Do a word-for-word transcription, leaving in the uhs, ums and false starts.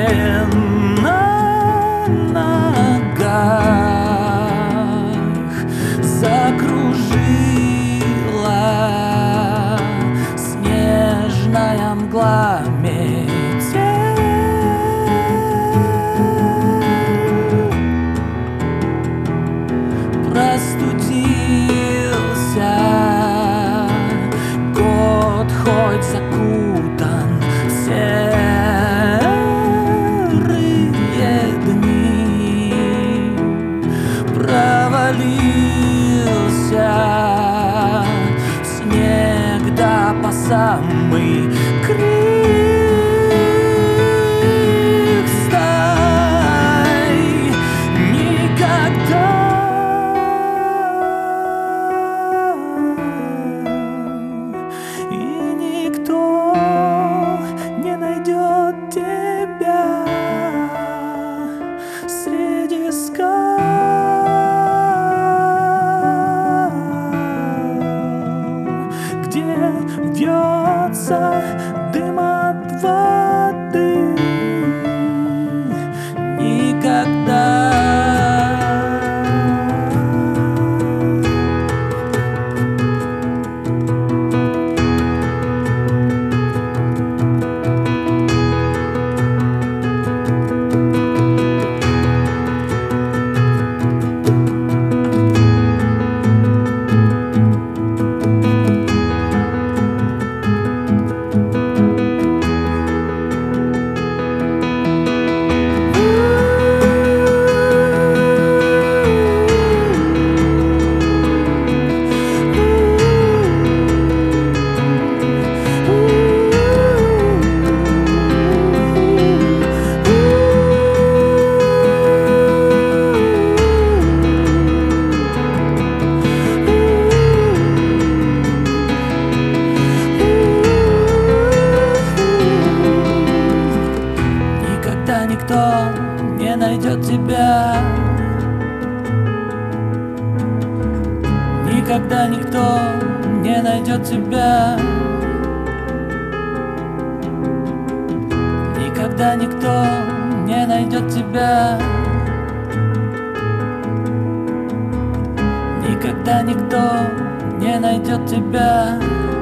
на ногах закружила снежная мгла метель. Простудился год, хоть закутан в серые дни, провалился в снег да по самый крик. Встань, никогда и никто не найдет тебя среди скал, где вьется дым от воды. Никогда. Никто не найдет тебя. Никогда никто не найдет тебя. Никогда никто не найдет тебя. Никогда никто не найдет тебя.